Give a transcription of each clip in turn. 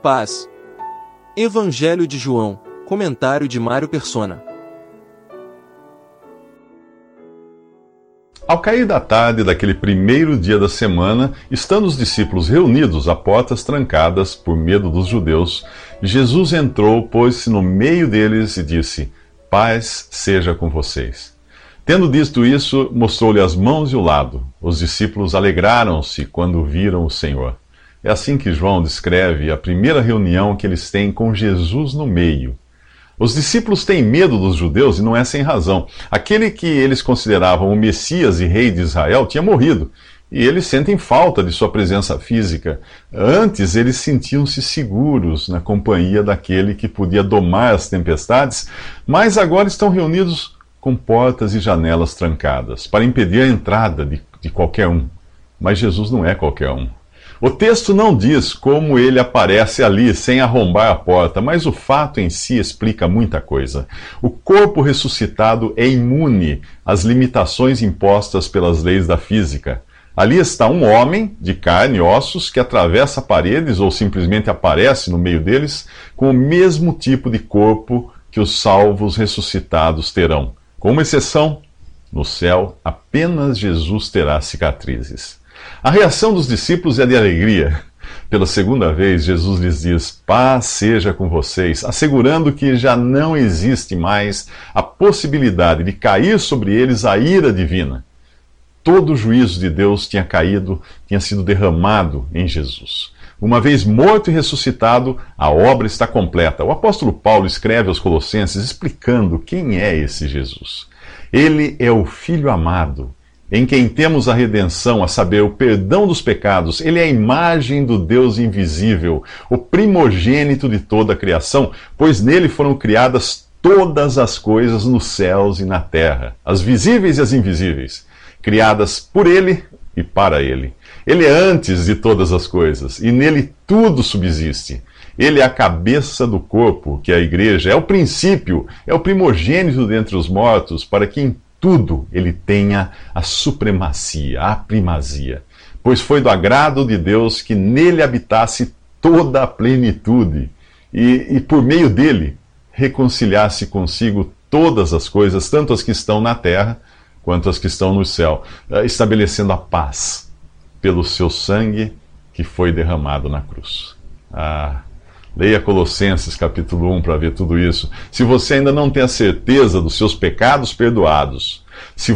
Paz. Evangelho de João, comentário de Mário Persona. Ao cair da tarde daquele primeiro dia da semana, estando os discípulos reunidos a portas trancadas por medo dos judeus, Jesus entrou, pôs-se no meio deles e disse: Paz seja com vocês. Tendo dito isso, mostrou-lhe as mãos e o lado. Os discípulos alegraram-se quando viram o Senhor. É assim que João descreve a primeira reunião que eles têm com Jesus no meio. Os discípulos têm medo dos judeus e não é sem razão. Aquele que eles consideravam o Messias e rei de Israel tinha morrido, e eles sentem falta de sua presença física. Antes eles sentiam-se seguros na companhia daquele que podia domar as tempestades, mas agora estão reunidos com portas e janelas trancadas, para impedir a entrada de qualquer um. Mas Jesus não é qualquer um. O texto não diz como ele aparece ali sem arrombar a porta, mas o fato em si explica muita coisa. O corpo ressuscitado é imune às limitações impostas pelas leis da física. Ali está um homem de carne e ossos que atravessa paredes ou simplesmente aparece no meio deles com o mesmo tipo de corpo que os salvos ressuscitados terão. Com uma exceção, no céu apenas Jesus terá cicatrizes. A reação dos discípulos é de alegria. Pela segunda vez, Jesus lhes diz: Paz seja com vocês, assegurando que já não existe mais a possibilidade de cair sobre eles a ira divina. Todo o juízo de Deus tinha caído, tinha sido derramado em Jesus. Uma vez morto e ressuscitado, a obra está completa. O apóstolo Paulo escreve aos Colossenses explicando quem é esse Jesus. Ele é o Filho amado, em quem temos a redenção, a saber, o perdão dos pecados. Ele é a imagem do Deus invisível, o primogênito de toda a criação, pois nele foram criadas todas as coisas nos céus e na terra, as visíveis e as invisíveis, criadas por ele e para ele. Ele é antes de todas as coisas, e nele tudo subsiste. Ele é a cabeça do corpo, que é a igreja, é o princípio, é o primogênito dentre os mortos, para que em tudo ele tenha a supremacia, a primazia. Pois foi do agrado de Deus que nele habitasse toda a plenitude, e por meio dele reconciliasse consigo todas as coisas, tanto as que estão na terra quanto as que estão no céu, estabelecendo a paz pelo seu sangue que foi derramado na cruz. Leia Colossenses capítulo 1 para ver tudo isso. Se você ainda não tem a certeza dos seus pecados perdoados,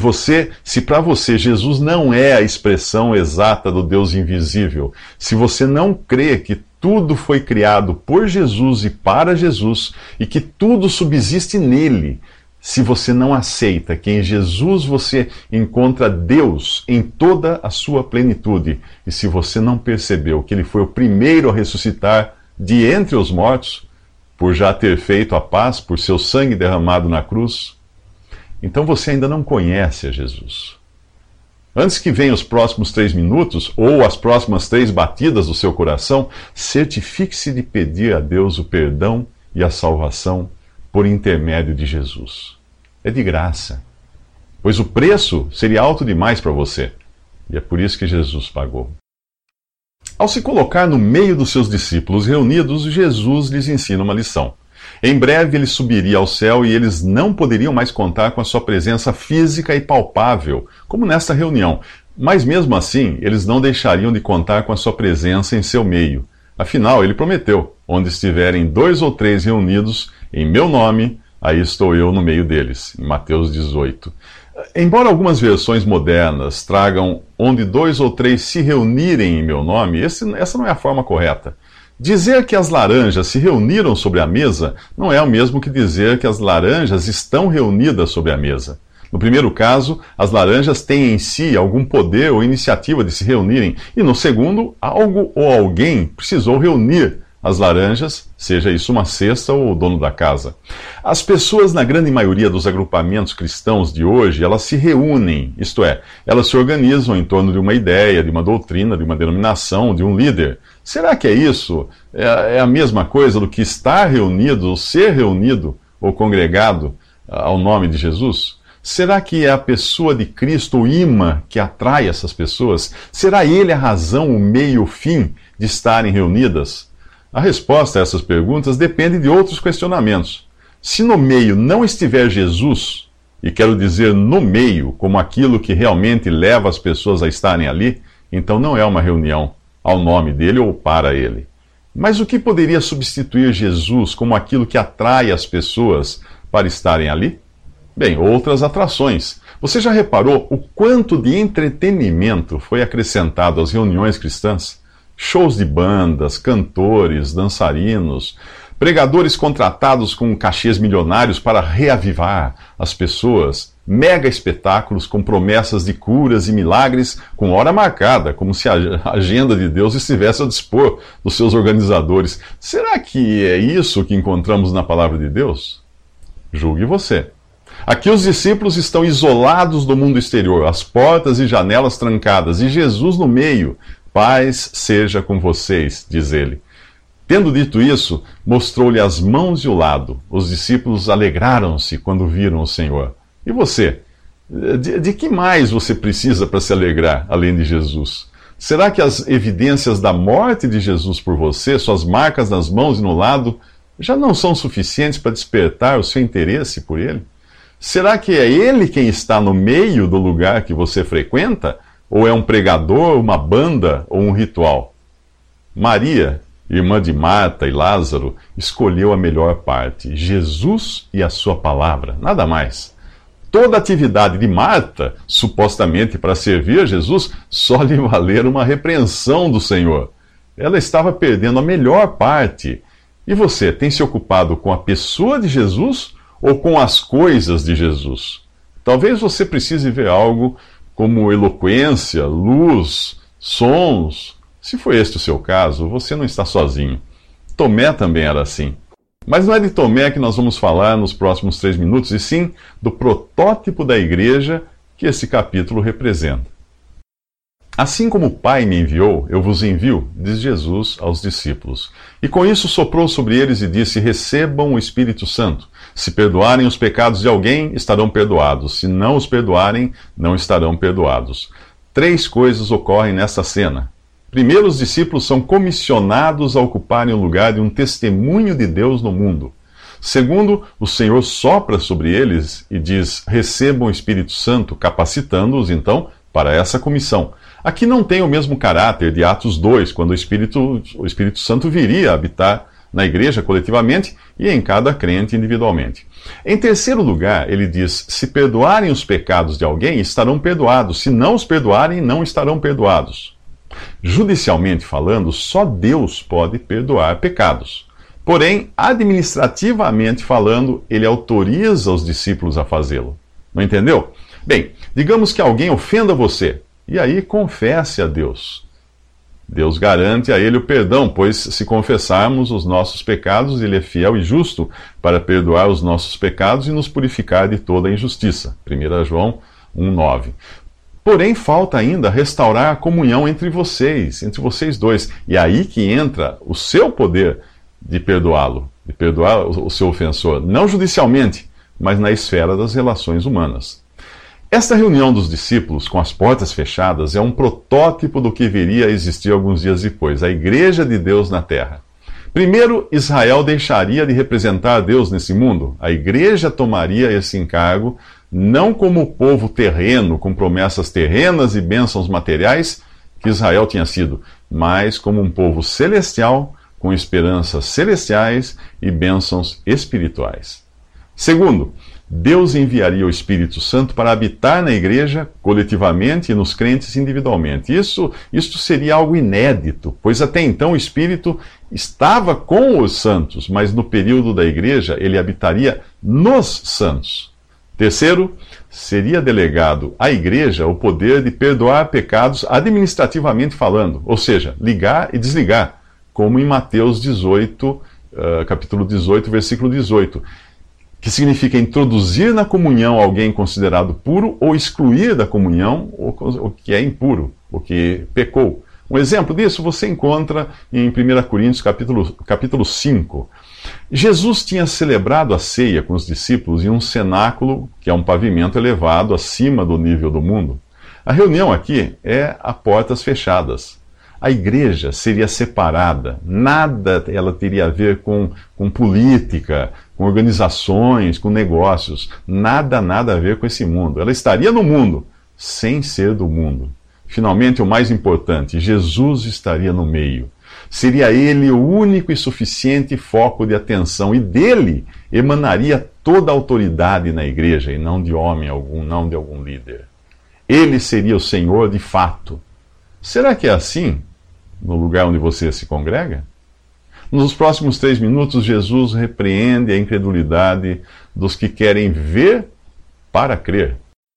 se para você Jesus não é a expressão exata do Deus invisível, se você não crê que tudo foi criado por Jesus e para Jesus, e que tudo subsiste nele, se você não aceita que em Jesus você encontra Deus em toda a sua plenitude, e se você não percebeu que ele foi o primeiro a ressuscitar de entre os mortos, por já ter feito a paz por seu sangue derramado na cruz, então você ainda não conhece a Jesus. Antes que venham os próximos 3 minutos, ou as próximas 3 batidas do seu coração, certifique-se de pedir a Deus o perdão e a salvação por intermédio de Jesus. É de graça, pois o preço seria alto demais para você, e é por isso que Jesus pagou. Ao se colocar no meio dos seus discípulos reunidos, Jesus lhes ensina uma lição. Em breve ele subiria ao céu e eles não poderiam mais contar com a sua presença física e palpável, como nesta reunião. Mas mesmo assim, eles não deixariam de contar com a sua presença em seu meio. Afinal, ele prometeu: onde estiverem 2 ou 3 reunidos em meu nome, aí estou eu no meio deles. Em Mateus 18. Embora algumas versões modernas tragam onde 2 ou 3 se reunirem em meu nome, essa não é a forma correta. Dizer que as laranjas se reuniram sobre a mesa não é o mesmo que dizer que as laranjas estão reunidas sobre a mesa. No primeiro caso, as laranjas têm em si algum poder ou iniciativa de se reunirem, e no segundo, algo ou alguém precisou reunir as laranjas, seja isso uma cesta ou o dono da casa. As pessoas, na grande maioria dos agrupamentos cristãos de hoje, elas se reúnem, isto é, elas se organizam em torno de uma ideia, de uma doutrina, de uma denominação, de um líder. Será que é isso? É a mesma coisa do que estar reunido, ou ser reunido, ou congregado ao nome de Jesus? Será que é a pessoa de Cristo, o imã, que atrai essas pessoas? Será ele a razão, o meio, o fim de estarem reunidas? A resposta a essas perguntas depende de outros questionamentos. Se no meio não estiver Jesus, e quero dizer no meio, como aquilo que realmente leva as pessoas a estarem ali, então não é uma reunião ao nome dele ou para ele. Mas o que poderia substituir Jesus como aquilo que atrai as pessoas para estarem ali? Bem, outras atrações. Você já reparou o quanto de entretenimento foi acrescentado às reuniões cristãs? Shows de bandas, cantores, dançarinos, pregadores contratados com cachês milionários para reavivar as pessoas, mega espetáculos com promessas de curas e milagres com hora marcada, como se a agenda de Deus estivesse ao dispor dos seus organizadores. Será que é isso que encontramos na palavra de Deus? Julgue você. Aqui os discípulos estão isolados do mundo exterior, as portas e janelas trancadas, e Jesus no meio. Paz seja com vocês, diz ele. Tendo dito isso, mostrou-lhe as mãos e o lado. Os discípulos alegraram-se quando viram o Senhor. E você? De que mais você precisa para se alegrar, além de Jesus? Será que as evidências da morte de Jesus por você, suas marcas nas mãos e no lado, já não são suficientes para despertar o seu interesse por ele? Será que é ele quem está no meio do lugar que você frequenta? Ou é um pregador, uma banda ou um ritual? Maria, irmã de Marta e Lázaro, escolheu a melhor parte, Jesus e a sua palavra, nada mais. Toda a atividade de Marta, supostamente para servir a Jesus, só lhe valeram uma repreensão do Senhor. Ela estava perdendo a melhor parte. E você, tem se ocupado com a pessoa de Jesus ou com as coisas de Jesus? Talvez você precise ver algo como eloquência, luz, sons. Se foi este o seu caso, você não está sozinho. Tomé também era assim. Mas não é de Tomé que nós vamos falar nos próximos 3 minutos, e sim do protótipo da igreja que esse capítulo representa. Assim como o Pai me enviou, eu vos envio, diz Jesus aos discípulos. E com isso soprou sobre eles e disse: recebam o Espírito Santo. Se perdoarem os pecados de alguém, estarão perdoados. Se não os perdoarem, não estarão perdoados. 3 coisas ocorrem nesta cena. Primeiro, os discípulos são comissionados a ocuparem o lugar de um testemunho de Deus no mundo. Segundo, o Senhor sopra sobre eles e diz: recebam o Espírito Santo, capacitando-os, então, para essa comissão. Aqui não tem o mesmo caráter de Atos 2, quando o Espírito Santo viria a habitar na igreja coletivamente e em cada crente individualmente. Em terceiro lugar, ele diz: se perdoarem os pecados de alguém, estarão perdoados. Se não os perdoarem, não estarão perdoados. Judicialmente falando, só Deus pode perdoar pecados. Porém, administrativamente falando, ele autoriza os discípulos a fazê-lo. Não entendeu? Bem, digamos que alguém ofenda você, e aí confesse a Deus. Deus garante a ele o perdão, pois se confessarmos os nossos pecados, ele é fiel e justo para perdoar os nossos pecados e nos purificar de toda a injustiça. 1 João 1,9. Porém, falta ainda restaurar a comunhão entre vocês dois. E é aí que entra o seu poder de perdoá-lo, de perdoar o seu ofensor, não judicialmente, mas na esfera das relações humanas. Esta reunião dos discípulos com as portas fechadas é um protótipo do que viria a existir alguns dias depois, a Igreja de Deus na Terra. Primeiro, Israel deixaria de representar Deus nesse mundo. A Igreja tomaria esse encargo não como o povo terreno, com promessas terrenas e bênçãos materiais, que Israel tinha sido, mas como um povo celestial, com esperanças celestiais e bênçãos espirituais. Segundo, Deus enviaria o Espírito Santo para habitar na igreja coletivamente e nos crentes individualmente. Isto seria algo inédito, pois até então o Espírito estava com os santos, mas no período da igreja ele habitaria nos santos. Terceiro, seria delegado à igreja o poder de perdoar pecados administrativamente falando, ou seja, ligar e desligar, como em Mateus 18, capítulo 18, versículo 18, que significa introduzir na comunhão alguém considerado puro ou excluir da comunhão o que é impuro, o que pecou. Um exemplo disso você encontra em 1 Coríntios capítulo 5. Jesus tinha celebrado a ceia com os discípulos em um cenáculo, que é um pavimento elevado acima do nível do mundo. A reunião aqui é a portas fechadas. A igreja seria separada, nada ela teria a ver com política, com organizações, com negócios, nada a ver com esse mundo. Ela estaria no mundo, sem ser do mundo. Finalmente, o mais importante, Jesus estaria no meio. Seria ele o único e suficiente foco de atenção, e dele emanaria toda a autoridade na igreja, e não de homem algum, não de algum líder. Ele seria o Senhor de fato. Será que é assim no lugar onde você se congrega? Nos próximos 3 minutos, Jesus repreende a incredulidade dos que querem ver para crer.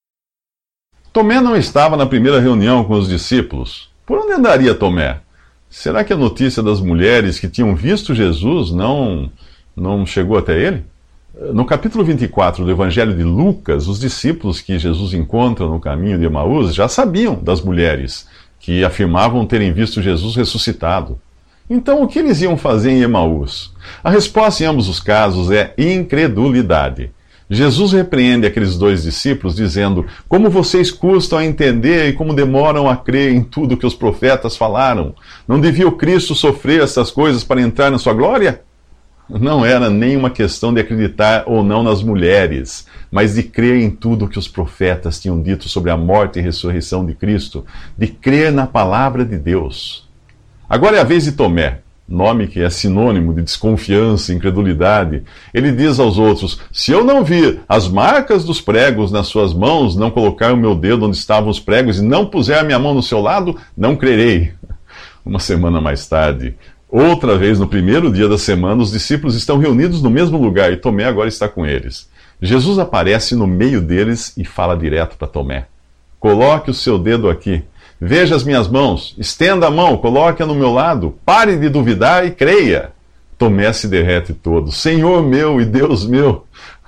Tomé não estava na primeira reunião com os discípulos. Por onde andaria Tomé? Será que a notícia das mulheres que tinham visto Jesus não chegou até ele? No capítulo 24 do Evangelho de Lucas, os discípulos que Jesus encontra no caminho de Emaús já sabiam das mulheres que afirmavam terem visto Jesus ressuscitado. Então, o que eles iam fazer em Emaús? A resposta em ambos os casos é incredulidade. Jesus repreende aqueles 2 discípulos dizendo: como vocês custam a entender e como demoram a crer em tudo que os profetas falaram? Não devia o Cristo sofrer essas coisas para entrar na sua glória? Não era nem uma questão de acreditar ou não nas mulheres, mas de crer em tudo que os profetas tinham dito sobre a morte e ressurreição de Cristo, de crer na palavra de Deus. Agora é a vez de Tomé, nome que é sinônimo de desconfiança e incredulidade. Ele diz aos outros: se eu não vir as marcas dos pregos nas suas mãos, não colocar o meu dedo onde estavam os pregos e não puser a minha mão no seu lado, não crerei. Uma semana mais tarde, outra vez no primeiro dia da semana, os discípulos estão reunidos no mesmo lugar e Tomé agora está com eles. Jesus aparece no meio deles e fala direto para Tomé: coloque o seu dedo aqui. Veja as minhas mãos, estenda a mão, coloque-a no meu lado, pare de duvidar e creia. Tomé se derrete todo: Senhor meu e Deus meu.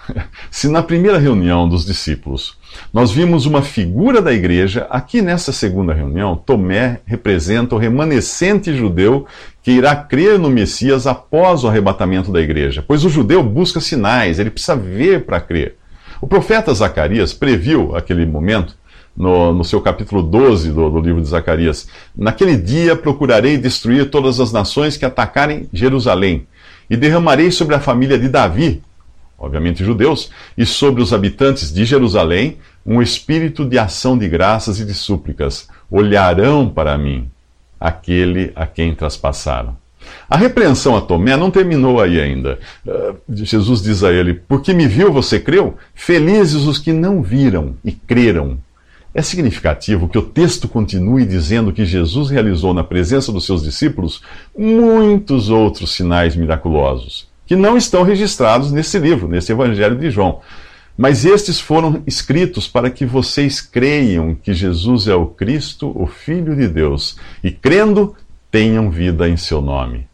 Se na primeira reunião dos discípulos nós vimos uma figura da igreja, aqui nessa segunda reunião, Tomé representa o remanescente judeu que irá crer no Messias após o arrebatamento da igreja, pois o judeu busca sinais, ele precisa ver para crer. O profeta Zacarias previu aquele momento no seu capítulo 12 do livro de Zacarias: naquele dia procurarei destruir todas as nações que atacarem Jerusalém, e derramarei sobre a família de Davi, obviamente judeus, e sobre os habitantes de Jerusalém, um espírito de ação de graças e de súplicas. Olharão para mim, aquele a quem traspassaram. A repreensão a Tomé não terminou aí ainda. Jesus diz a ele: porque me viu, você creu? Felizes os que não viram e creram. É significativo que o texto continue dizendo que Jesus realizou na presença dos seus discípulos muitos outros sinais miraculosos, que não estão registrados nesse livro, nesse Evangelho de João. Mas estes foram escritos para que vocês creiam que Jesus é o Cristo, o Filho de Deus, e crendo, tenham vida em seu nome.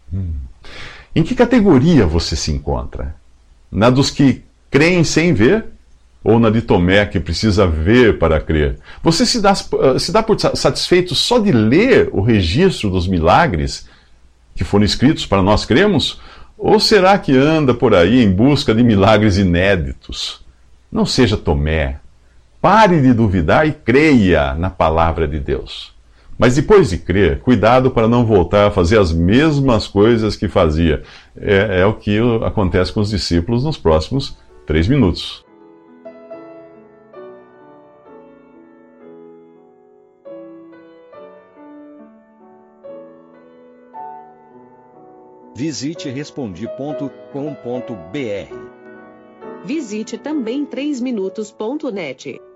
Em que categoria você se encontra? Na dos que creem sem ver? Ou na de Tomé, que precisa ver para crer? Você se dá por satisfeito só de ler o registro dos milagres que foram escritos para nós crermos? Ou será que anda por aí em busca de milagres inéditos? Não seja Tomé. Pare de duvidar e creia na palavra de Deus. Mas depois de crer, cuidado para não voltar a fazer as mesmas coisas que fazia. É o que acontece com os discípulos nos próximos 3 minutos. Visite Respondi.com.br. Visite também 3minutos.net.